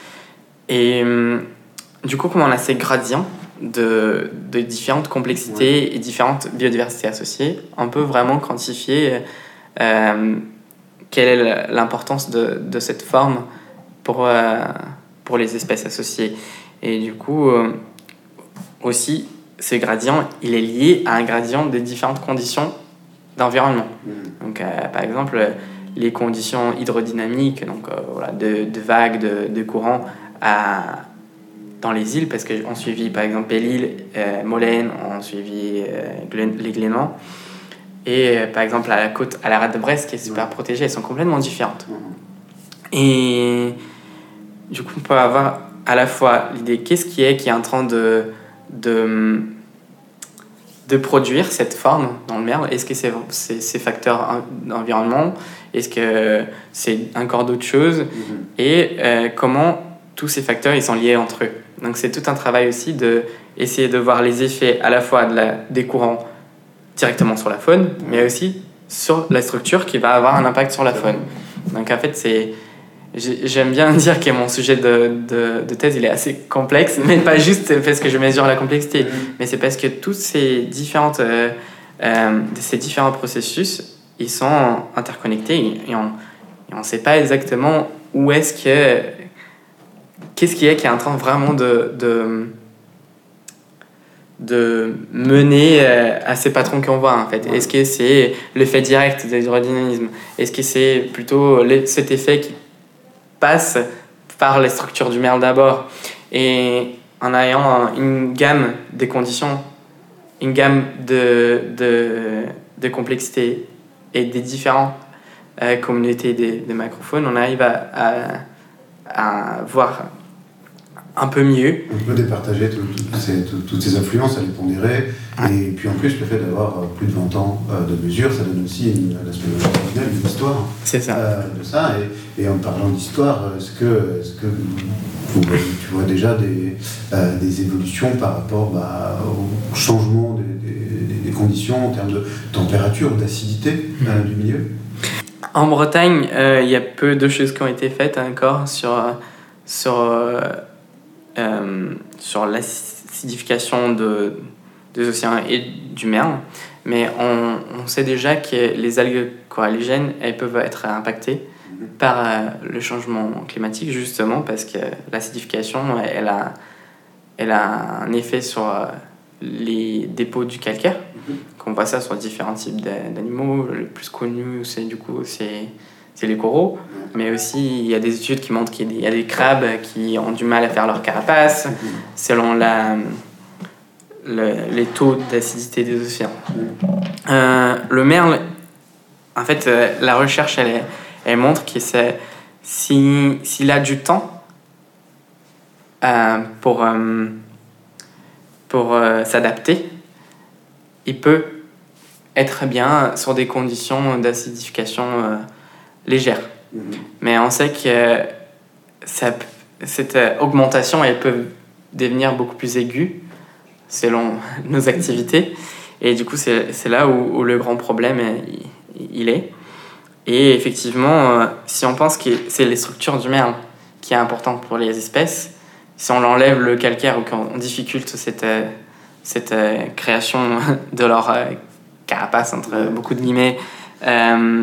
et euh, du coup, comme on a ces gradients de, de différentes complexités ouais. et différentes biodiversités associées, on peut vraiment quantifier euh, quelle est l'importance de, de cette forme pour, euh, pour les espèces associées. Et du coup, euh, aussi, ce gradient, il est lié à un gradient des différentes conditions d'environnement. Mmh. Donc, euh, par exemple, les conditions hydrodynamiques, donc, euh, voilà, de, de vagues, de, de courants à, dans les îles, parce qu'on suivit, par exemple, Belle-Île, euh, Molène, on suivit euh, les Glénans. Et euh, par exemple, à la côte, à la rade de Brest, qui est super mmh. protégée, elles sont complètement différentes. Mmh. Et du coup, on peut avoir à la fois l'idée qu'est-ce qui est qui est en train de, de, de produire cette forme dans le merle. Est-ce que c'est, c'est ces facteurs d'environnement? Est-ce que c'est encore d'autres choses? Mmh. Et euh, comment tous ces facteurs ils sont liés entre eux. Donc c'est tout un travail aussi d'essayer de voir les effets à la fois de la, des courants directement sur la faune, mais aussi sur la structure qui va avoir un impact sur la faune. Donc en fait, c'est, j'aime bien dire que mon sujet de, de, de thèse il est assez complexe, mais pas juste parce que je mesure la complexité, mais c'est parce que tous ces, différentes, euh, euh, ces différents processus, ils sont interconnectés et on ne sait pas exactement où est-ce que... Qu'est-ce qui est qui est en train vraiment de... de de mener à ces patrons qu'on voit en fait. Est-ce que c'est l'effet direct de l'hydrodynamisme? Est-ce que c'est plutôt cet effet qui passe par les structures du merle d'abord? Et en ayant une gamme de conditions, une gamme de, de, de complexité et des différentes euh, communautés des, des macrophones, on arrive à, à, à voir un peu mieux. On peut départager tout, tout ces, tout, toutes ces influences, à les pondérer. Ouais. Et puis en plus, le fait d'avoir plus de vingt ans de mesure, ça donne aussi une, l'aspect original, une histoire. C'est ça. Euh, de ça. Et, et en parlant d'histoire, est-ce que, est-ce que vous, tu vois déjà des, euh, des évolutions par rapport bah, au changement des, des, des conditions en termes de température ou d'acidité mmh. euh, du milieu? En Bretagne, il euh, y a peu de choses qui ont été faites encore sur... sur euh, Euh, sur l'acidification de, des océans et du merle, mais on, on sait déjà que les algues coralligènes, elles peuvent être impactées par euh, le changement climatique, justement parce que l'acidification, elle a, elle a un effet sur euh, les dépôts du calcaire. Mm-hmm. On voit ça sur différents types d'animaux. Le plus connu, c'est du coup, c'est, c'est les coraux. Mm-hmm. Mais aussi, il y a des études qui montrent qu'il y a des crabes qui ont du mal à faire leur carapace, mm-hmm. selon la, le, les taux d'acidité des océans. Mm-hmm. Euh, le merle, en fait, euh, la recherche, elle est Elle montre que c'est, si, s'il a du temps euh, pour, euh, pour euh, s'adapter, il peut être bien sur des conditions d'acidification euh, légères. Mm-hmm. Mais on sait que ça, cette augmentation, elle peut devenir beaucoup plus aiguë selon nos activités. Et du coup, c'est, c'est là où, où le grand problème il, il est. Et effectivement, euh, si on pense que c'est les structures du merle qui est importante pour les espèces, si on enlève le calcaire ou qu'on difficulte cette, euh, cette euh, création de leur euh, carapace, entre beaucoup de guillemets, euh,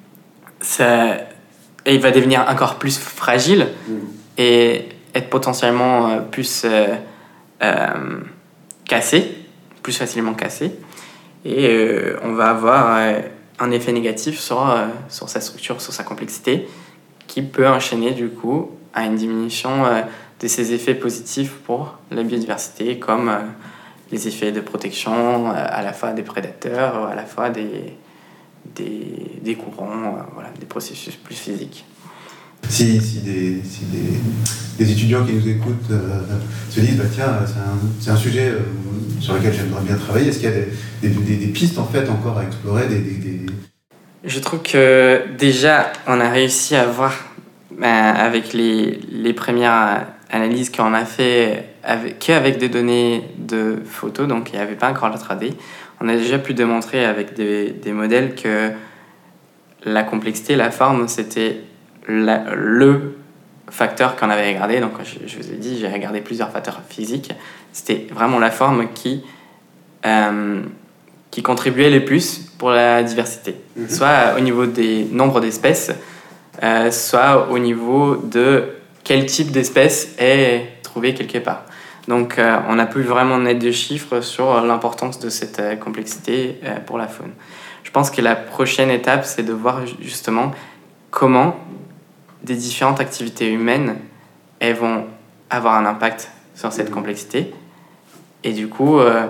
ça, il va devenir encore plus fragile et être potentiellement euh, plus euh, euh, cassé, plus facilement cassé. Et euh, on va avoir... Euh, un effet négatif sur, euh, sur sa structure, sur sa complexité, qui peut enchaîner du coup à une diminution euh, de ses effets positifs pour la biodiversité, comme euh, les effets de protection euh, à la fois des prédateurs, à la fois des, des, des courants, euh, voilà, des processus plus physiques. Si, si, des, si des, des étudiants qui nous écoutent euh, se disent bah, tiens, c'est un, c'est un sujet euh, sur lequel j'aimerais bien travailler, est-ce qu'il y a des, des, des, des pistes en fait encore à explorer des, des, des... Je trouve que déjà on a réussi à voir euh, avec les, les premières analyses qu'on a fait avec, qu'avec des données de photos, donc il n'y avait pas encore le trois D, on a déjà pu démontrer avec des, des modèles que la complexité, la forme, c'était La, le facteur qu'on avait regardé. Donc je, je vous ai dit, j'ai regardé plusieurs facteurs physiques, c'était vraiment la forme qui euh, qui contribuait le plus pour la diversité, mmh. soit au niveau des nombres d'espèces, euh, soit au niveau de quel type d'espèce est trouvé quelque part. Donc euh, on a pu vraiment mettre des chiffres sur l'importance de cette euh, complexité euh, pour la faune. Je pense que la prochaine étape, c'est de voir justement comment des différentes activités humaines, elles vont avoir un impact sur cette complexité. Et du coup, euh,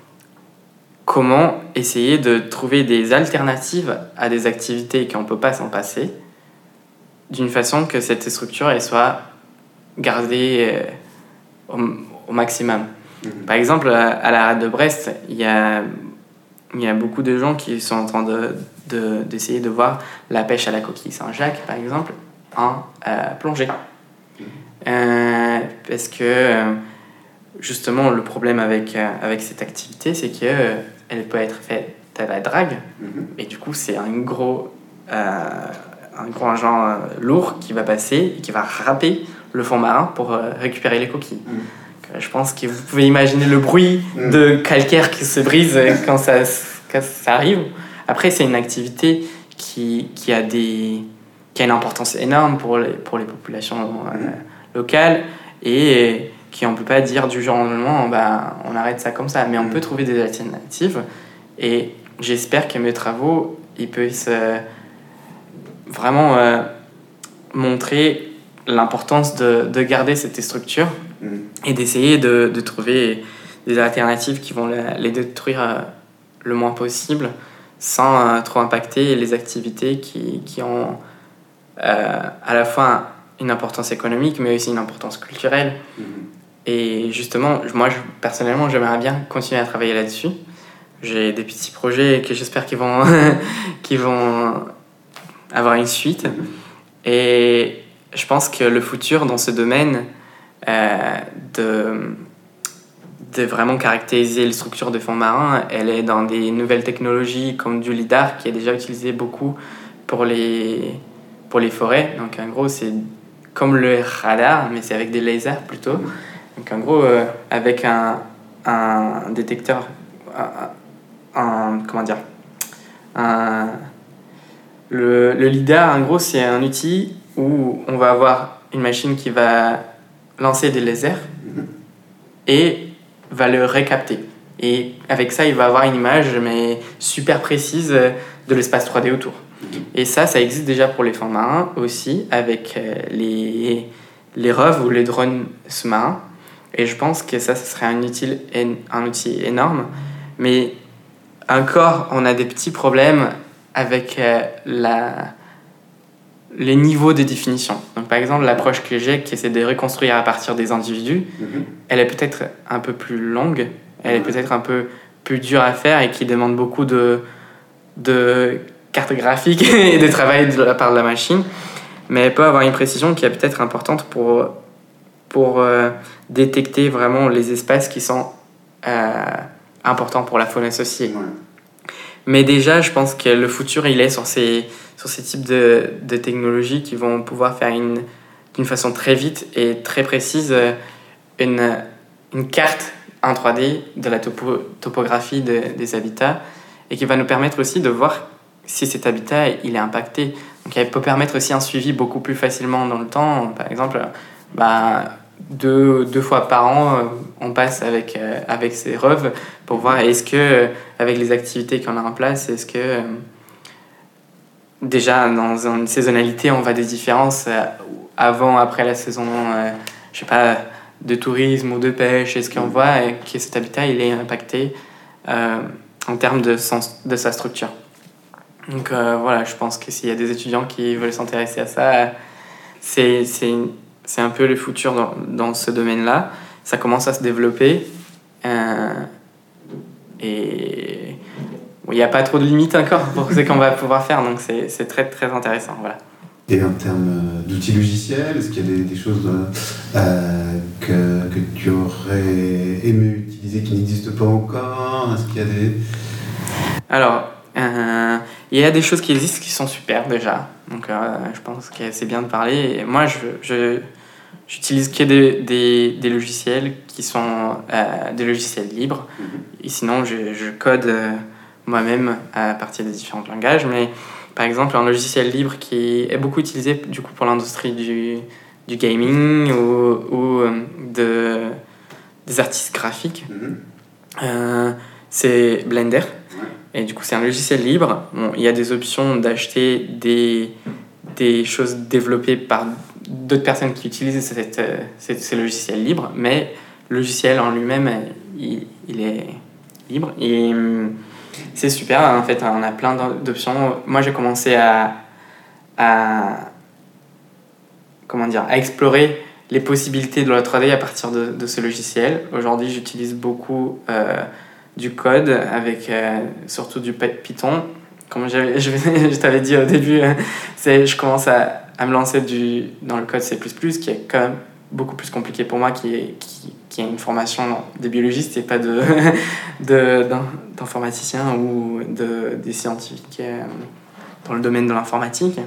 comment essayer de trouver des alternatives à des activités qu'on ne peut pas s'en passer, d'une façon que cette structure elle soit gardée euh, au, au maximum. Mmh. Par exemple, à, à la rade de Brest, il y a, il y a beaucoup de gens qui sont en train de, de, d'essayer de voir la pêche à la coquille Saint-Jacques, par exemple, en euh, plongée. Euh, parce que euh, justement le problème avec, euh, avec cette activité, c'est qu'elle euh, peut être faite à la drague, mm-hmm. et du coup c'est un gros, euh, un gros engin euh, lourd qui va passer et qui va râper le fond marin pour euh, récupérer les coquilles. Mm-hmm. Je pense que vous pouvez imaginer le bruit mm-hmm. de calcaire qui se brise quand ça, quand ça arrive. Après, c'est une activité qui, qui a des... qui a une importance énorme pour les, pour les populations euh, locales et qui on ne peut pas dire du jour au lendemain bah, on arrête ça comme ça, mais on peut trouver des alternatives et j'espère que mes travaux ils puissent euh, vraiment euh, montrer l'importance de, de garder cette structure et d'essayer de, de trouver des alternatives qui vont la, les détruire euh, le moins possible sans euh, trop impacter les activités qui, qui ont Euh, à la fois une importance économique mais aussi une importance culturelle. Mmh. Et justement moi je, personnellement j'aimerais bien continuer à travailler là-dessus. J'ai des petits projets que j'espère qu'ils vont, qu'ils vont avoir une suite. Mmh. Et je pense que le futur dans ce domaine euh, de, de vraiment caractériser les structures des fonds marins, elle est dans des nouvelles technologies comme du lidar qui est déjà utilisé beaucoup pour les pour les forêts. Donc en gros c'est comme le radar mais c'est avec des lasers plutôt, Donc en gros, euh, avec un, un détecteur, un, un, comment dire, un, le, le lidar, en gros, c'est un outil où on va avoir une machine qui va lancer des lasers et va le récapter. Et avec ça, il va avoir une image mais super précise de l'espace trois D autour. Et ça, ça existe déjà pour les fonds marins aussi, avec les, les R O V ou les drones sous-marins. Et je pense que ça, ça serait un, utile, un outil énorme. Mais encore, on a des petits problèmes avec la, les niveaux de définition. Donc, par exemple, l'approche que j'ai, qui essaie de reconstruire à partir des individus, mm-hmm. elle est peut-être un peu plus longue, elle est peut-être un peu plus dure à faire et qui demande beaucoup de, de cartes graphiques et de travail de la part de la machine. Mais elle peut avoir une précision qui est peut-être importante pour, pour euh, détecter vraiment les espaces qui sont euh, importants pour la faune associée. Ouais. Mais déjà, je pense que le futur, il est sur ces, sur ces types de, de technologies qui vont pouvoir faire une, d'une façon très vite et très précise une, une carte en trois D de la topo, topographie de, des habitats et qui va nous permettre aussi de voir si cet habitat il est impacté. Donc elle peut permettre aussi un suivi beaucoup plus facilement dans le temps. Par exemple, bah, deux, deux fois par an, on passe avec, euh, avec ces R O V pour voir est-ce que, avec les activités qu'on a en place, est-ce que euh, déjà dans une saisonnalité, on voit des différences euh, avant, après la saison, euh, je sais pas, de tourisme ou de pêche, est-ce qu'on voit que cet habitat il est impacté euh, en termes de, sens, de sa structure. Donc euh, voilà, je pense que s'il y a des étudiants qui veulent s'intéresser à ça, c'est, c'est, c'est un peu le futur dans, dans ce domaine-là. Ça commence à se développer euh, et il n'y a pas trop de limites encore pour ce qu'on va pouvoir faire, donc c'est, c'est très très intéressant. Voilà. Et en termes d'outils logiciels, est-ce qu'il y a des, des choses euh, que, que tu aurais aimé utiliser qui n'existent pas encore ? Est-ce qu'il y a des... Alors, euh, il y a des choses qui existent qui sont super déjà. Donc, euh, je pense que c'est bien de parler. Et moi, je, je, j'utilise que des, des, des logiciels qui sont euh, des logiciels libres. Et sinon, je, je code euh, moi-même à partir des différents langages. Mais par exemple, un logiciel libre qui est beaucoup utilisé du coup, pour l'industrie du, du gaming ou, ou de, des artistes graphiques, mm-hmm. euh, c'est Blender. Ouais. Et du coup, c'est un logiciel libre. Bon, il y a des options d'acheter des, des choses développées par d'autres personnes qui utilisent cette, cette, ces logiciels libres, mais le logiciel en lui-même, il, il est libre. Et c'est super, en fait, on a plein d'options. Moi, j'ai commencé à, à, comment dire, à explorer les possibilités de la trois D à partir de, de ce logiciel. Aujourd'hui, j'utilise beaucoup euh, du code, avec euh, surtout du Python. Comme je, je t'avais dit au début, c'est, je commence à, à me lancer du, dans le code C plus plus, qui est quand même beaucoup plus compliqué pour moi, qui est, qui, qui a une formation des biologistes et pas de, de, d'un, d'informaticiens ou de, des scientifiques euh, dans le domaine de l'informatique.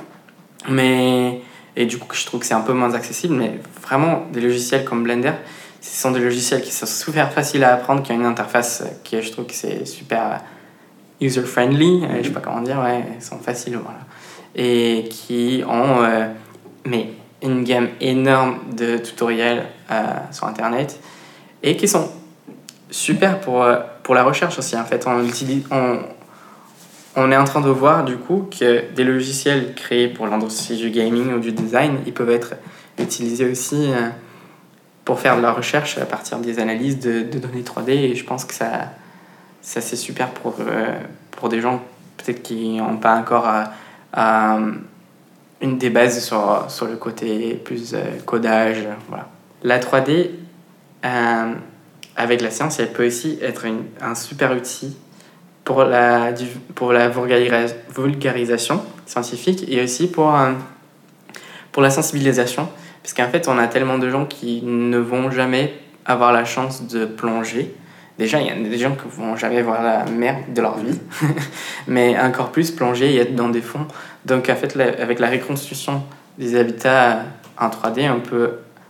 Mais, et du coup, je trouve que c'est un peu moins accessible, mais vraiment, des logiciels comme Blender, ce sont des logiciels qui sont super faciles à apprendre, qui ont une interface qui, je trouve que c'est super user-friendly, euh, je sais pas comment dire, ouais, ils sont faciles, voilà. Et qui ont euh, mais une gamme énorme de tutoriels euh, sur Internet et qui sont super pour, euh, pour la recherche aussi. En fait, on, utilise, on, on est en train de voir du coup que des logiciels créés pour l'industrie du gaming ou du design, ils peuvent être utilisés aussi euh, pour faire de la recherche à partir des analyses de, de données trois D, et je pense que ça, ça c'est super pour, euh, pour des gens peut-être qui n'ont pas encore à, à une des bases sur, sur le côté plus euh, codage, voilà. La trois D, euh, avec la science, elle peut aussi être une, un super outil pour la, pour la vulgarisation scientifique et aussi pour, euh, pour la sensibilisation, parce qu'en fait, on a tellement de gens qui ne vont jamais avoir la chance de plonger. Déjà, il y a des gens qui ne vont jamais voir la mer de leur vie, mais encore plus plonger et être dans des fonds. Donc, en fait, la, avec la reconstruction des habitats en trois D, on peut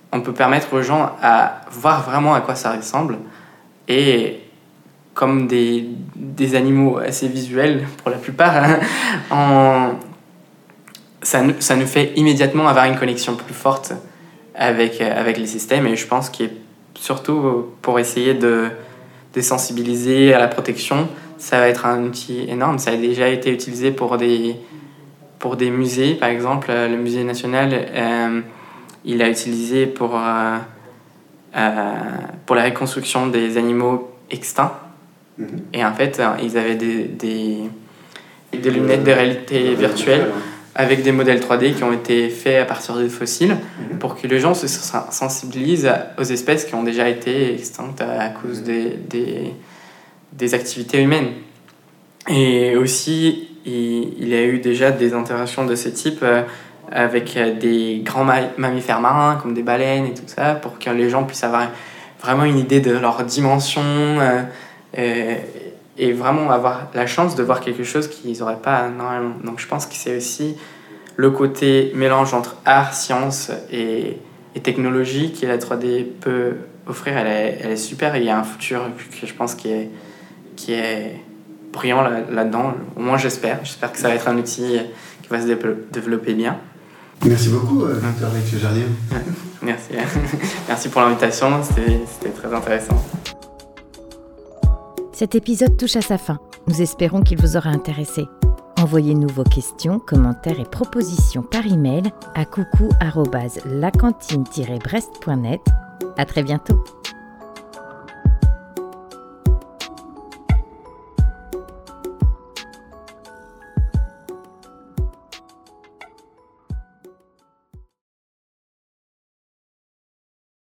on peut permettre aux gens à voir vraiment à quoi ça ressemble. Et comme des, des animaux assez visuels pour la plupart, hein, on, ça, ça nous fait immédiatement avoir une connexion plus forte avec, avec les systèmes. Et je pense que surtout pour essayer de, de sensibiliser à la protection, ça va être un outil énorme. Ça a déjà été utilisé pour des, pour des musées, par exemple. Le Musée national, euh, il a utilisé pour, euh, euh, pour la reconstruction des animaux extincts. Mmh. Et en fait, ils avaient des, des, des lunettes de réalité virtuelle avec des modèles trois D qui ont été faits à partir de fossiles pour que les gens se sensibilisent aux espèces qui ont déjà été extinctes à cause des, des, des activités humaines. Et aussi, il, il y a eu déjà des interactions de ce type avec des grands mammifères marins comme des baleines et tout ça pour que les gens puissent avoir vraiment une idée de leur dimension euh, euh, et vraiment avoir la chance de voir quelque chose qu'ils n'auraient pas normalement. Donc je pense que c'est aussi le côté mélange entre art, science et, et technologie que la trois D peut offrir. Elle est, elle est super et il y a un futur que je pense qui est, qui est brillant là, là-dedans. Au moins j'espère. J'espère que ça va être un outil qui va se développer bien. Merci beaucoup, euh, Victor Leite-Jardim. Merci. Merci pour l'invitation, c'était, c'était très intéressant. Cet épisode touche à sa fin. Nous espérons qu'il vous aura intéressé. Envoyez-nous vos questions, commentaires et propositions par email à coucou arobase lacantine tiret brest point net. À très bientôt.